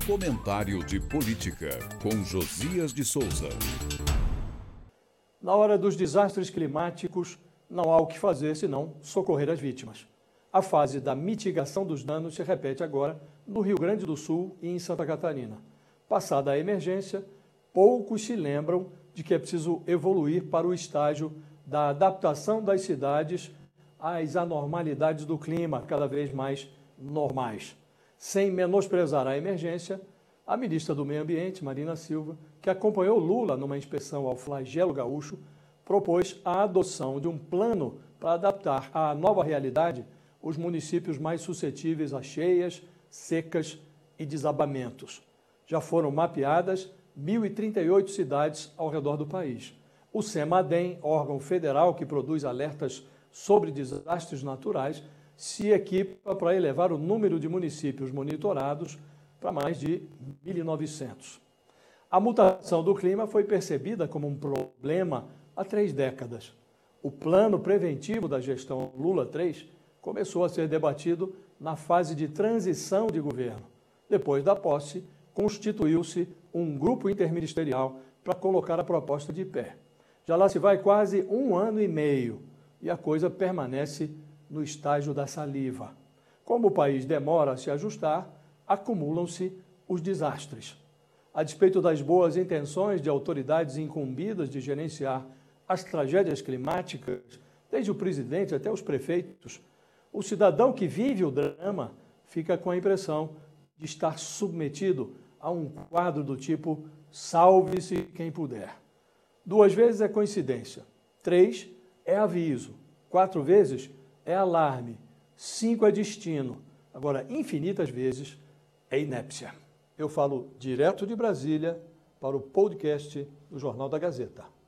Comentário de Política, com Josias de Souza. Na hora dos desastres climáticos, não há o que fazer senão socorrer as vítimas. A fase da mitigação dos danos se repete agora no Rio Grande do Sul e em Santa Catarina. Passada a emergência, poucos se lembram de que é preciso evoluir para o estágio da adaptação das cidades às anormalidades do clima, cada vez mais normais. Sem menosprezar a emergência, a ministra do Meio Ambiente, Marina Silva, que acompanhou Lula numa inspeção ao flagelo gaúcho, propôs a adoção de um plano para adaptar à nova realidade os municípios mais suscetíveis a cheias, secas e desabamentos. Já foram mapeadas 1.038 cidades ao redor do país. O CEMADEM, órgão federal que produz alertas sobre desastres naturais, se equipa para elevar o número de municípios monitorados para mais de 1.900. A mutação do clima foi percebida como um problema há 3 décadas. O plano preventivo da gestão Lula III começou a ser debatido na fase de transição de governo. Depois da posse, constituiu-se um grupo interministerial para colocar a proposta de pé. Já lá se vai quase 1 ano e meio e a coisa permanece no estágio da saliva. Como o país demora a se ajustar, acumulam-se os desastres. A despeito das boas intenções de autoridades incumbidas de gerenciar as tragédias climáticas, desde o presidente até os prefeitos, o cidadão que vive o drama fica com a impressão de estar submetido a um quadro do tipo salve-se quem puder. 2 vezes é coincidência, 3 é aviso, 4 vezes é alarme, 5 é destino. Agora, infinitas vezes é inépcia. Eu falo direto de Brasília para o podcast do Jornal da Gazeta.